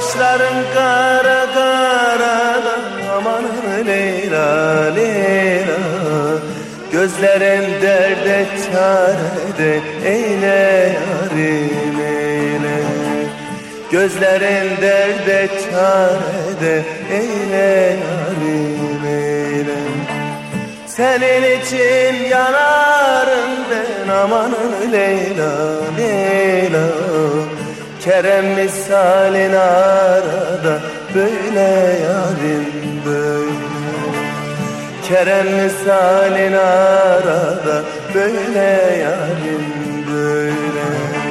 Kaşların kara kara da aman Leyla Leyla. Gözlerin derde çarede eyle yarim eyle. Gözlerin derde çarede eyle yarim eyle. Senin için yanarım ben aman Leyla Leyla. Kerem misalin arada böyle yarim böyle. Kerem misalin arada böyle yarim böyle.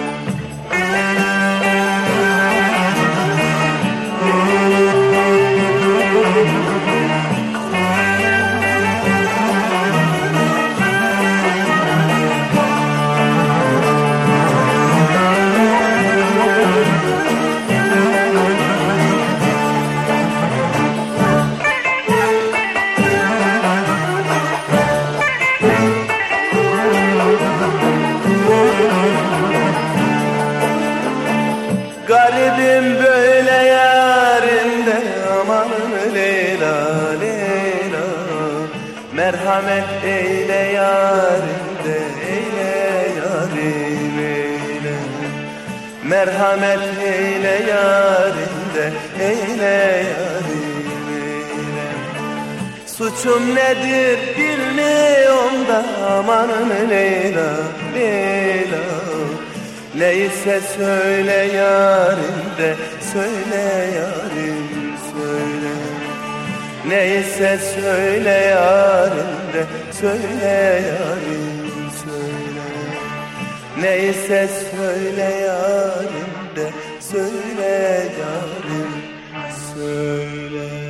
Garibim böyle yarinde aman Leyla Leyla. Merhamet eyle yarinde eyle yarim eyle. Merhamet eyle yarinde eyle yarim eyle. Suçum nedir bilmiyorum da aman Leyla Leyla. Neyse söyle yarim de söyle yarim söyle. Neyse söyle yarim de söyle yarim söyle. Neyse söyle yarim de söyle yarim söyle.